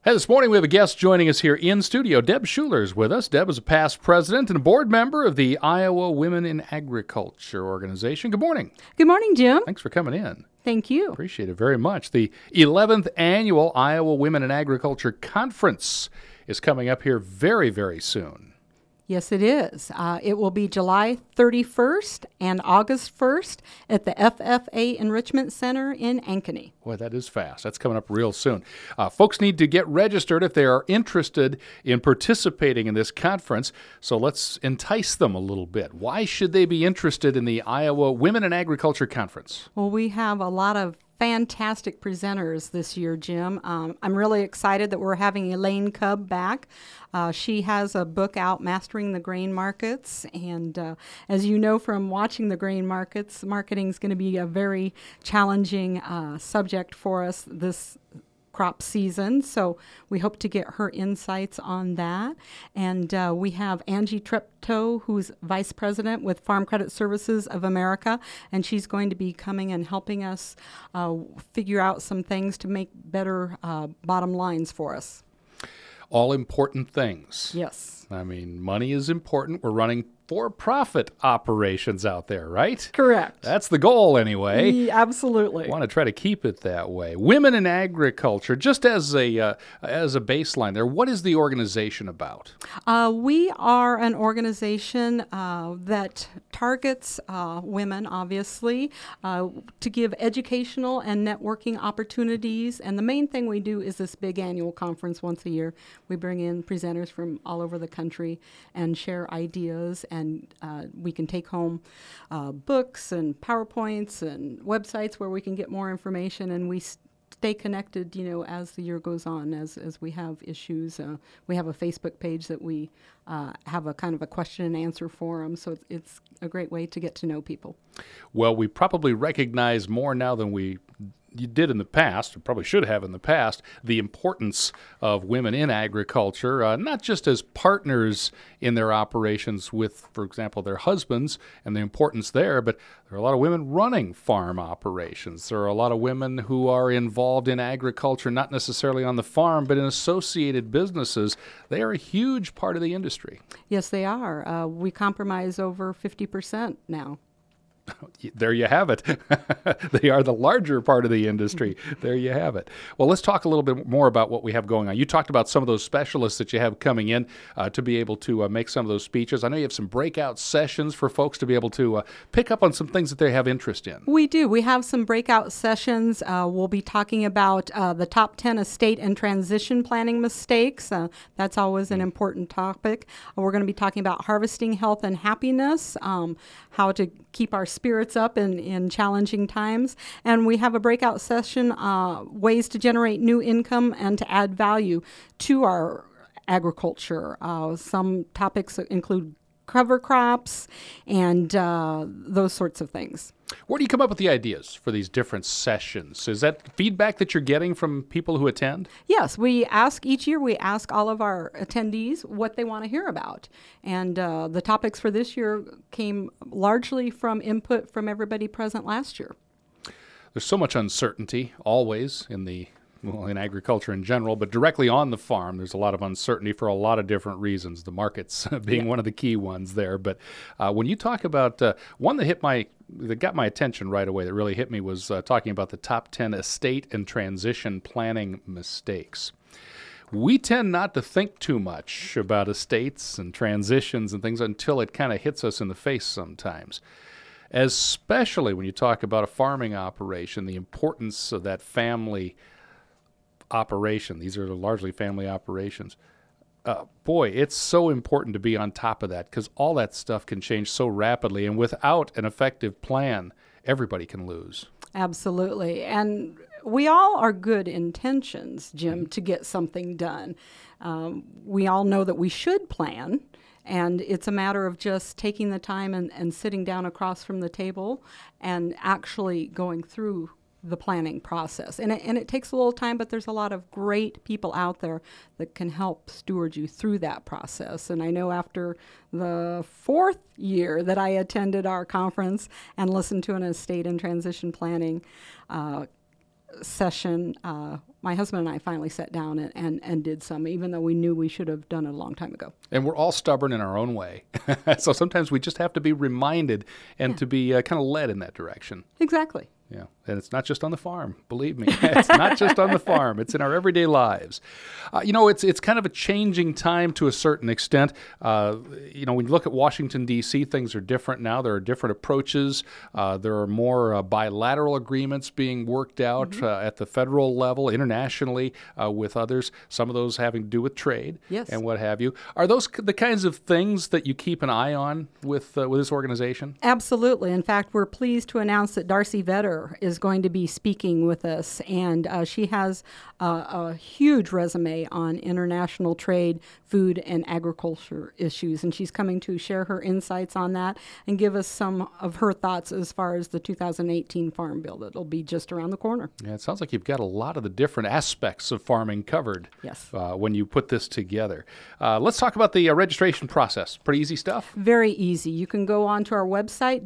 Hey, this morning we have a guest joining us here in studio. Deb Schuler is with us. Deb is a past president and a board member of the Iowa Women in Agriculture organization. Good morning. Good morning, Jim. Thanks for coming in. Thank you. Appreciate it very much. The 11th annual Iowa Women in Agriculture Conference is coming up here very, very soon. Yes, it is. It will be July 31st and August 1st at the FFA Enrichment Center in Ankeny. Boy, that is fast. That's coming up real soon. Folks need to get registered if they are interested in participating in this conference. So let's entice them a little bit. Why should they be interested in the Iowa Women in Agriculture Conference? Well, we have a lot of fantastic presenters this year, Jim. I'm really excited that we're having Elaine Cubb back. She has a book out, Mastering the Grain Markets, and as you know from watching the grain markets, marketing is going to be a very challenging subject for us this crop season, so we hope to get her insights on that. And we have Angie Treptow, who's Vice President with Farm Credit Services of America, and she's going to be coming and helping us figure out some things to make better bottom lines for us. All important things. Yes. I mean, money is important. We're running for-profit operations out there, right? Correct. That's the goal anyway. Yeah, absolutely. Want to try to keep it that way. Women in Agriculture, just as a baseline there, what is the organization about? We are an organization that targets women, obviously, to give educational and networking opportunities. And the main thing we do is this big annual conference once a year. We bring in presenters from all over the country and share ideas, and we can take home books and PowerPoints and websites where we can get more information, and we stay connected, as the year goes on, as we have issues. We have a Facebook page that we have a kind of a question and answer forum, so it's a great way to get to know people. Well, we probably recognize more now than you did in the past, or probably should have in the past, the importance of women in agriculture, not just as partners in their operations with, for example, their husbands and the importance there, but there are a lot of women running farm operations. There are a lot of women who are involved in agriculture, not necessarily on the farm, but in associated businesses. They are a huge part of the industry. Yes, they are. We compromise over 50% now. There you have it. They are the larger part of the industry. There you have it. Well, let's talk a little bit more about what we have going on. You talked about some of those specialists that you have coming in to be able to make some of those speeches. I know you have some breakout sessions for folks to be able to pick up on some things that they have interest in. We do. We have some breakout sessions. We'll be talking about the top 10 estate and transition planning mistakes. That's always an important topic. We're going to be talking about harvesting health and happiness, how to keep our spirits up in challenging times. And we have a breakout session, ways to generate new income and to add value to our agriculture. Some topics include cover crops and those sorts of things. Where do you come up with the ideas for these different sessions? Is that feedback that you're getting from people who attend? Yes, each year we ask all of our attendees what they want to hear about. And the topics for this year came largely from input from everybody present last year. There's so much uncertainty always in agriculture in general, but directly on the farm, there's a lot of uncertainty for a lot of different reasons, the markets being one of the key ones there. But when you talk about one that got my attention right away, that really hit me, was talking about the top 10 estate and transition planning mistakes. We tend not to think too much about estates and transitions and things until it kind of hits us in the face sometimes. Especially when you talk about a farming operation, the importance of that family operation. These are largely family operations. Boy, it's so important to be on top of that because all that stuff can change so rapidly, and without an effective plan, everybody can lose. Absolutely. And we all are good intentions, Jim, to get something done. We all know that we should plan, and it's a matter of just taking the time and sitting down across from the table and actually going through the planning process. And it takes a little time, but there's a lot of great people out there that can help steward you through that process. And I know after the 4th year that I attended our conference and listened to an estate and transition planning session, my husband and I finally sat down and did some, even though we knew we should have done it a long time ago. And we're all stubborn in our own way. So sometimes we just have to be reminded and to be kind of led in that direction. Exactly. Yeah, and it's not just on the farm. Believe me, it's not just on the farm. It's in our everyday lives. It's kind of a changing time to a certain extent. When you look at Washington, D.C., things are different now. There are different approaches. There are more bilateral agreements being worked out at the federal level, internationally with others, some of those having to do with trade and what have you. Are those the kinds of things that you keep an eye on with this organization? Absolutely. In fact, we're pleased to announce that Darcy Vedder is going to be speaking with us, and she has a huge resume on international trade, food, and agriculture issues, and she's coming to share her insights on that and give us some of her thoughts as far as the 2018 Farm Bill that'll be just around the corner. Yeah, it sounds like you've got a lot of the different aspects of farming covered when you put this together. Let's talk about the registration process. Pretty easy stuff? Very easy. You can go onto our website,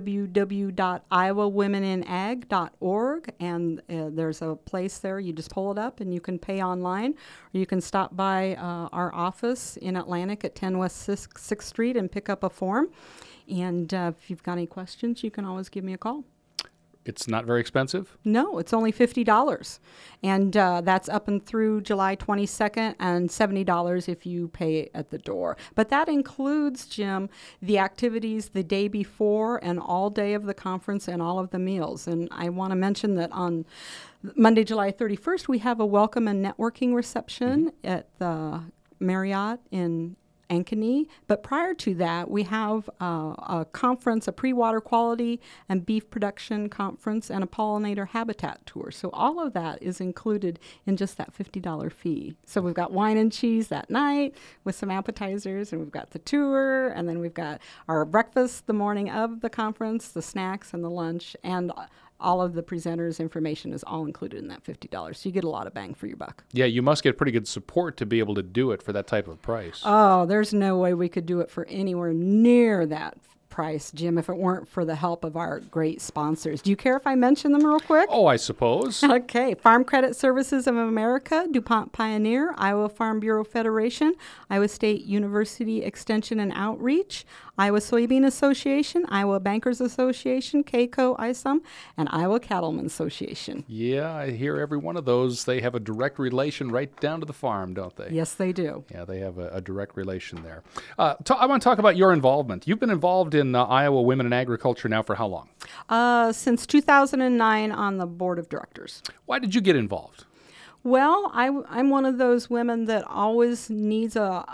www.iowawomeninag.org, and there's a place there. You just pull it up and you can pay online, or you can stop by our office in Atlantic at 10 West 6th Street and pick up a form. And if you've got any questions, you can always give me a call. It's not very expensive? No, it's only $50. And that's up and through July 22nd, and $70 if you pay at the door. But that includes, Jim, the activities the day before and all day of the conference and all of the meals. And I want to mention that on Monday, July 31st, we have a welcome and networking reception at the Marriott in Ankeny. But prior to that, we have a conference, a pre-water quality and beef production conference, and a pollinator habitat tour. So all of that is included in just that $50 fee. So we've got wine and cheese that night with some appetizers, and we've got the tour, and then we've got our breakfast the morning of the conference, the snacks and the lunch, and all of the presenters' information is all included in that $50. So you get a lot of bang for your buck. Yeah, you must get pretty good support to be able to do it for that type of price. Oh, there's no way we could do it for anywhere near that price, Jim, if it weren't for the help of our great sponsors. Do you care if I mention them real quick? Oh, I suppose. Okay. Farm Credit Services of America, DuPont Pioneer, Iowa Farm Bureau Federation, Iowa State University Extension and Outreach, Iowa Soybean Association, Iowa Bankers Association, KCO ISOM, and Iowa Cattlemen Association. Yeah, I hear every one of those. They have a direct relation right down to the farm, don't they? Yes, they do. Yeah, they have a direct relation there. I want to talk about your involvement. You've been involved in Iowa Women in Agriculture now for how long? Since 2009 on the board of directors. Why did you get involved? Well, I'm one of those women that always needs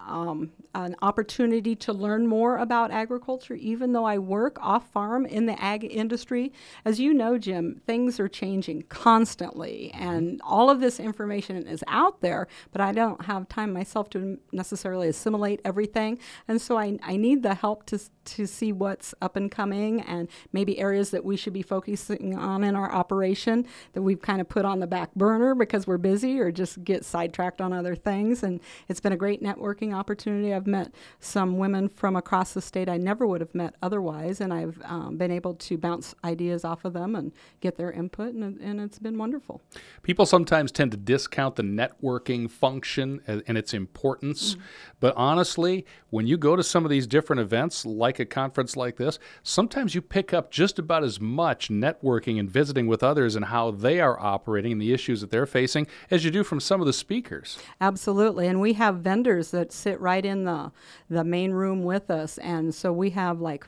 an opportunity to learn more about agriculture, even though I work off farm in the ag industry. As you know, Jim, things are changing constantly, and all of this information is out there, but I don't have time myself to necessarily assimilate everything. And so I need the help to see what's up and coming, and maybe areas that we should be focusing on in our operation that we've kind of put on the back burner because we're busy or just get sidetracked on other things. And it's been a great networking opportunity. I've met some women from across the state I never would have met otherwise, and I've been able to bounce ideas off of them and get their input, and it's been wonderful. People sometimes tend to discount the networking function and its importance, but honestly, when you go to some of these different events, like a conference like this, sometimes you pick up just about as much networking and visiting with others and how they are operating and the issues that they're facing as you do from some of the speakers. Absolutely, and we have vendors that sit right in the main room with us, and so we have like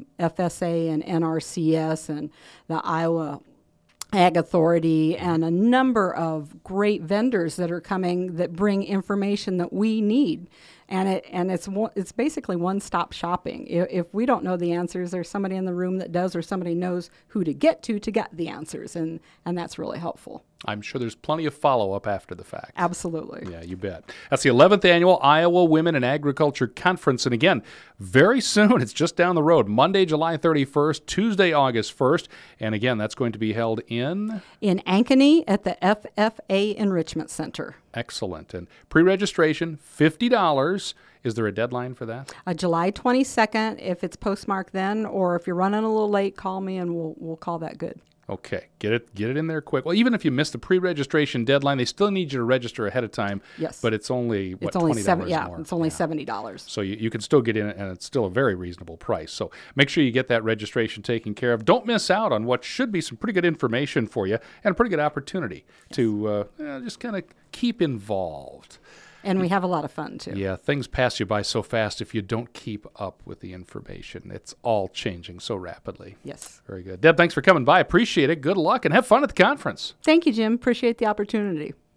FSA and NRCS and the Iowa Ag Authority and a number of great vendors that are coming that bring information that we need. And it's basically one-stop shopping. If we don't know the answers, there's somebody in the room that does, or somebody knows who to get the answers, and that's really helpful. I'm sure there's plenty of follow-up after the fact. Absolutely. Yeah, you bet. That's the 11th Annual Iowa Women in Agriculture Conference. And again, very soon, it's just down the road, Monday, July 31st, Tuesday, August 1st. And again, that's going to be held in Ankeny at the FFA Enrichment Center. Excellent. And pre-registration, $50. Is there a deadline for that? July 22nd, if it's postmarked then, or if you're running a little late, call me and we'll call that good. Okay, get it in there quick. Well, even if you miss the pre-registration deadline, they still need you to register ahead of time. Yes. But it's only It's only $20 more. it's only $70. So you can still get in, and it's still a very reasonable price. So make sure you get that registration taken care of. Don't miss out on what should be some pretty good information for you and a pretty good opportunity to just kind of keep involved. And we have a lot of fun, too. Yeah, things pass you by so fast if you don't keep up with the information. It's all changing so rapidly. Yes. Very good. Deb, thanks for coming by. Appreciate it. Good luck and have fun at the conference. Thank you, Jim. Appreciate the opportunity.